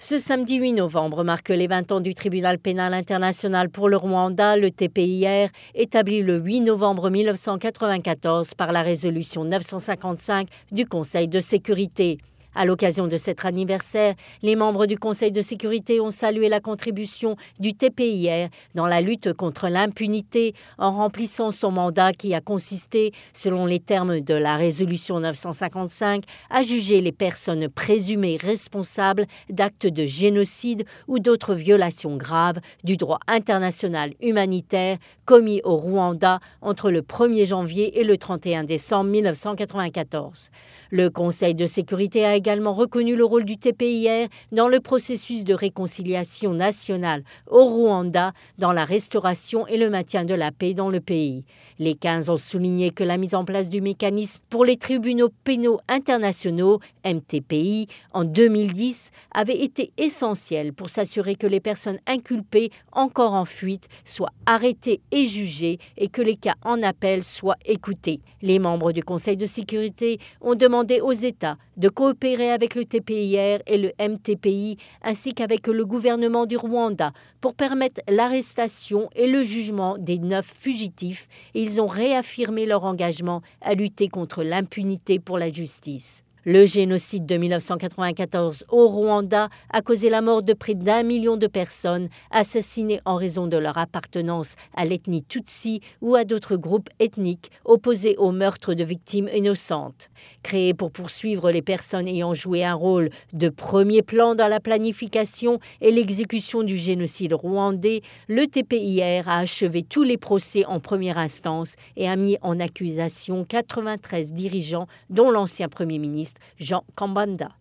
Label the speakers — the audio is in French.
Speaker 1: Ce samedi 8 novembre marque les 20 ans du tribunal pénal international pour le Rwanda, le TPIR, établi le 8 novembre 1994 par la résolution 955 du Conseil de sécurité. À l'occasion de cet anniversaire, les membres du Conseil de sécurité ont salué la contribution du TPIR dans la lutte contre l'impunité en remplissant son mandat qui a consisté, selon les termes de la résolution 955, à juger les personnes présumées responsables d'actes de génocide ou d'autres violations graves du droit international humanitaire commis au Rwanda entre le 1er janvier et le 31 décembre 1994. Le Conseil de sécurité a également reconnu le rôle du TPIR dans le processus de réconciliation nationale au Rwanda, dans la restauration et le maintien de la paix dans le pays. Les 15 ont souligné que la mise en place du mécanisme pour les tribunaux pénaux internationaux, MTPI, en 2010 avait été essentielle pour s'assurer que les personnes inculpées encore en fuite soient arrêtées et jugées et que les cas en appel soient écoutés. Les membres du Conseil de sécurité ont demandé aux États de coopérer avec le TPIR et le MTPI ainsi qu'avec le gouvernement du Rwanda pour permettre l'arrestation et le jugement des 9 fugitifs et ils ont réaffirmé leur engagement à lutter contre l'impunité pour la justice. Le génocide de 1994 au Rwanda a causé la mort de près d'1 million de personnes assassinées en raison de leur appartenance à l'ethnie Tutsi ou à d'autres groupes ethniques opposés au meurtre de victimes innocentes. Créé pour poursuivre les personnes ayant joué un rôle de premier plan dans la planification et l'exécution du génocide rwandais, le TPIR a achevé tous les procès en première instance et a mis en accusation 93 dirigeants, dont l'ancien Premier ministre Jean Kambanda.